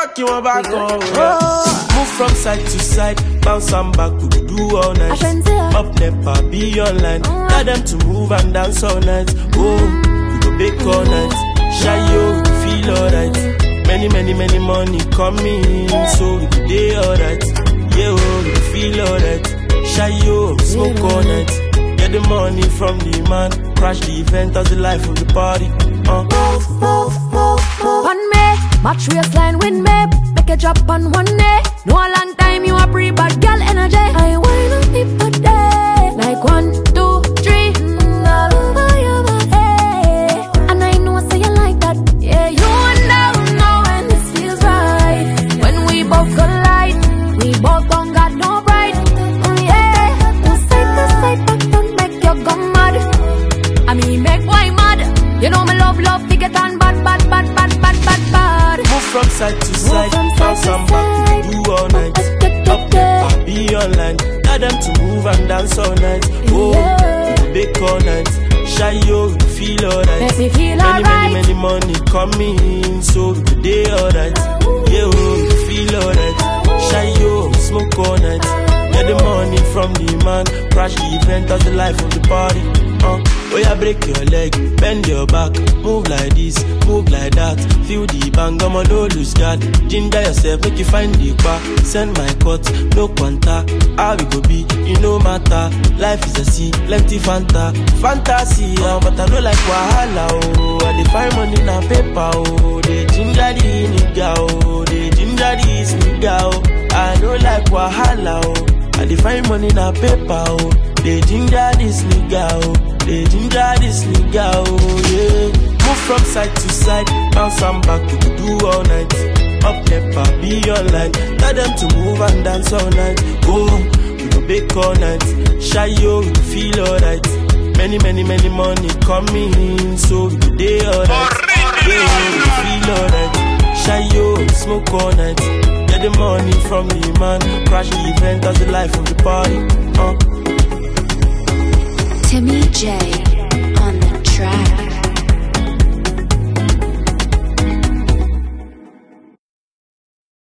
back, you want back on. Move from side to side, bounce and back, we could do all night. Up never be online, tell them to move and dance all night. Oh, we go bake all night, shy yo, we feel alright. Many money coming, so we could day alright. Yeah, oh, we feel alright, shy yo, smoke all night. Get the money from the man, crash the event as the life of the party. Move on me, match waistline with me. Make a drop on one day. No a long time you a pre bad girl energy. I wanna be for day. Like 1, 2, 3, all over your body. And I know say you like that. Yeah, you and I know when this feels right. When we both collide, we both don't got no pride. Yeah, to side, but don't make you go mad. I mean make why mad. You know me love to get on bad. Move from side to side, bounce and back, we do all night. Up never be online, tell them to move and dance all night. Oh, we bake all night, shy yo, we feel alright. Make me feel alright. Many money coming, so we day alright. Yeah, oh, we feel alright, shy yo, we smoke all night. Get the money from the man, crash the event as the life of the party. Oh yeah, break your leg, bend your back, move like this, move like that. Feel the bang, I'ma no lose guard. Ginger yourself, make you find the bar. Send my cut, no quanta. How we go be, you no matter. Life is a sea, plenty fanta, fantasy. But I don't like wahala, oh. I dey find money na paper, oh. They ginger the nigga, oh. They ginger this nigga, oh. I don't like wahala, oh. I dey find money na paper, oh. They ginger this nigga, oh. They ginger this nigga, oh yeah. Move from side to side, bounce and back, we could do all night. Up never be online, tell them to move and dance all night. Oh, we go bake all night, shy yo, we feel alright. Many money coming, so we could day alright. Yeah, we feel alright, shy yo, we smoke all night. Get the money from the man, crash the event as the life of the party.